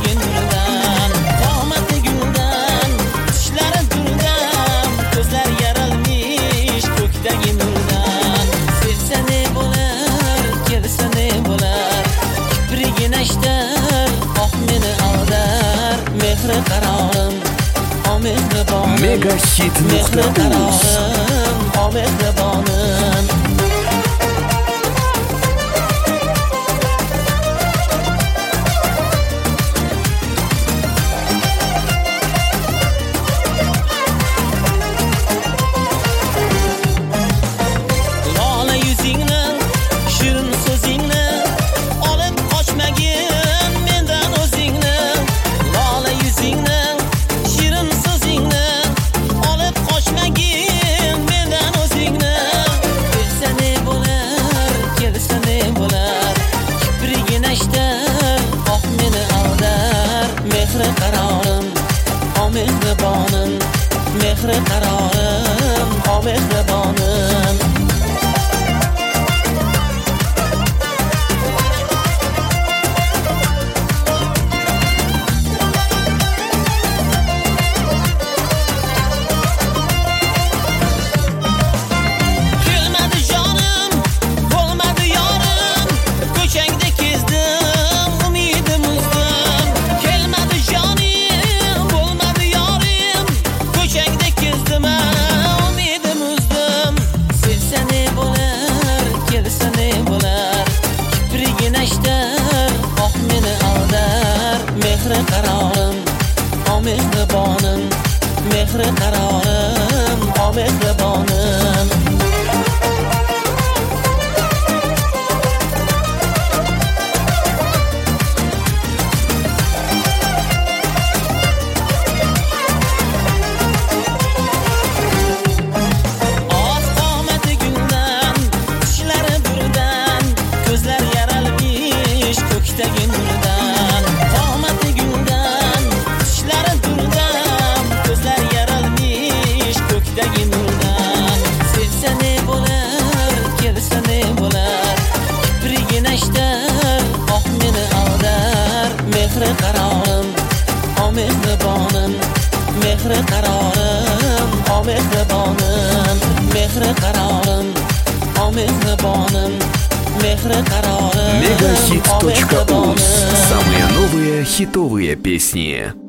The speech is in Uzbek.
ko'kdagi nurdan, qomati guldan, tishlari guldan, ko'zlar yaralmish ko'kdagi nurdan. Sevsa ne bo'lar, kelsa ne bo'lar, kiprigi nashtar, oq meni aldar. Mehri qarorim, o mehribonim, mehri qarorim, o mehribonim. Mehri qarorim, o mehribonim, mehri qarorim, o mehribonim. Kelmadi jonim, bo'lmadi yorim, ko'changda kezdim umidim uzdim. Kelmadi jonim, bo'lmadi yorim, ko'changda kezdim umidim uzdim. Sevsa ne bo'lar, kelsa ne bo'lar, kiprigi nashtar, oq meni aldar. Mehri qarorim, o mehribonim, mehri qarorim, o mehribonim. Ko'kdagi nurdan, qomati guldan, tishlari durdan, ko'zlar yaralmish ko'kdagi nurdan. Sevsa ne bo'lar, kelsa ne bo'lar, kiprigi nashtar, oq meni aldar. Mehri qarorim, o mehribonim, mehri qarorim, o mehribonim. Mehri qarorim, o mehribonim, mehri qarorim. Megahit.uz. Самые новые хитовые песни.